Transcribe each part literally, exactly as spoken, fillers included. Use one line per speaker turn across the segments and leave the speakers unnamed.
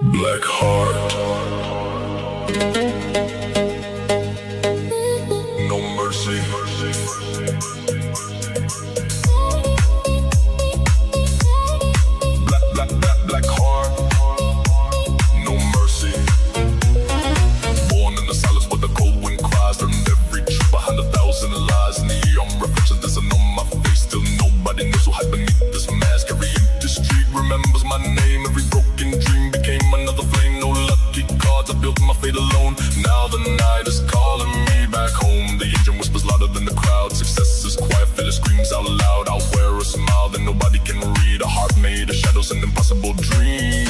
Black heart, no mercy. Black, black, black, black heart, no mercy. Born in the silence where the cold wind cries, learned every truth behind a thousand lies. Neon reflections dancing on my face, still nobody knows who hide beneath this mask. Every empty street remembers my name, every broken dream became another flame. No lucky cards, I built my fate alone. Now the night is calling me back home. The engine whispers louder than the crowd. Success is quiet, failure screams out loud. I'll wear a smile that nobody can read. A heart made of shadows and impossible dreams.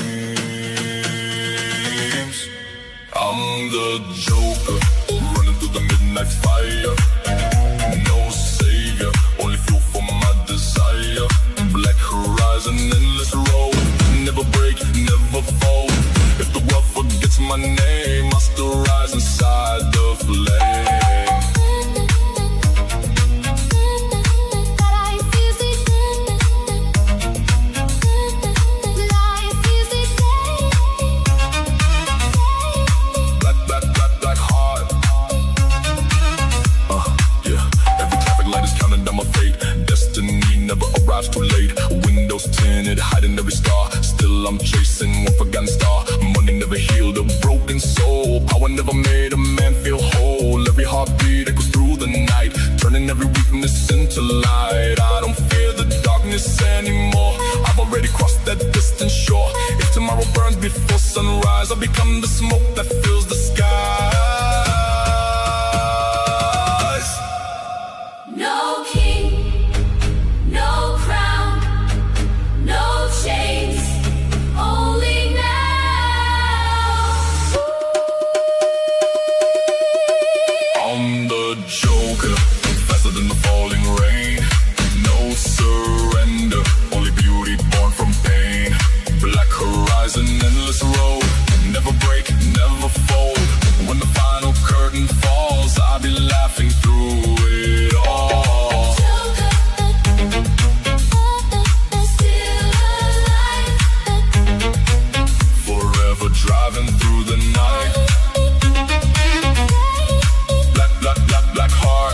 I'm the Joker, running through the midnight fire. No savior, only fuel for my desire. Black horizon, endless road. Never break, never fold. If the world forgets my name, I'll still rise inside the flame. Black, black, black, black heart. Uh, yeah. Every traffic light is counting down my fate. Destiny never arrives too late. Windows tinted, hiding every star. Still I'm chasing one forgotten star. Money never healed a broken soul. Power never made a man feel whole. Every heartbeat echoes through the night, turning every weakness into light. I don't fear the darkness anymore. I've already crossed that distant shore. If tomorrow burns before sunrise, I'll become the smoke that fills the skies.
No king, no crown, no chains, only now.
I'm the Joker, faster than the falling rain. No surrender, only beauty born from pain. Black horizon, endless road. Never break, never fold. When the final curtain falls, I'll be laughing through it all.
Joker, still alive.
Forever driving through the night. Black, black, black, black heart.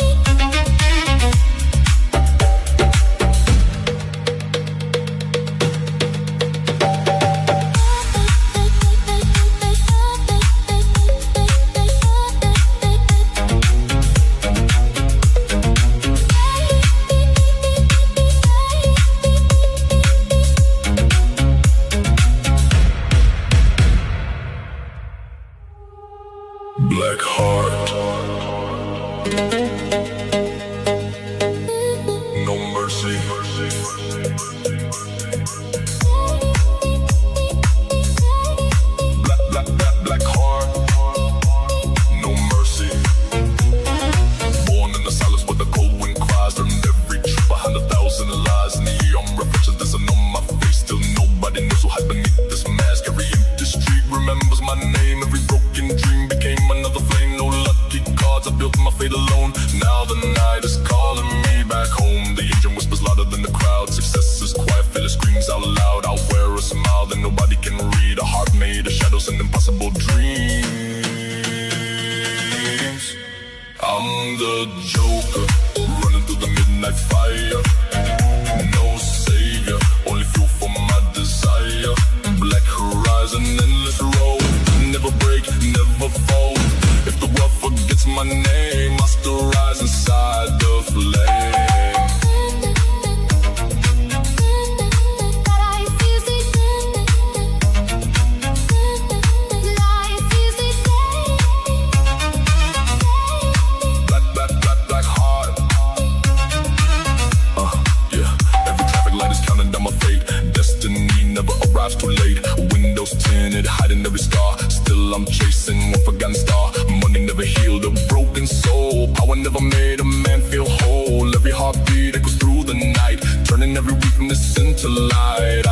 Black heart, no mercy. Black, black, black, black heart, no mercy. Born in the silence where the cold wind cries, learned every truth behind a thousand lies. Neon reflections dancing on my face, still nobody knows who hide beneath this mask. Every empty street remembers my name, every broken dream became another flame. No lucky cards, I built my fate alone. Now the night is calling me back home. The engine whispers louder than the crowd. Success is quiet, failure screams out loud. I'll wear a smile that nobody can read. A heart made of shadows and impossible dreams. I'm the Joker, running through the midnight fire. No savior, only fuel for my desire. Black horizon, endless road. Never break, never fold. If the world forgets my name, I'll still rise inside the flame. Black, black, black, black heart. Uh, yeah. Every traffic light is counting down my fate. Destiny never arrives too late. Windows tinted, hiding every scar. Still I'm chasing one forgotten star. Money never healed a broken soul. Power never made a man feel whole. Every heartbeat echoes through the night, turning every weakness into light.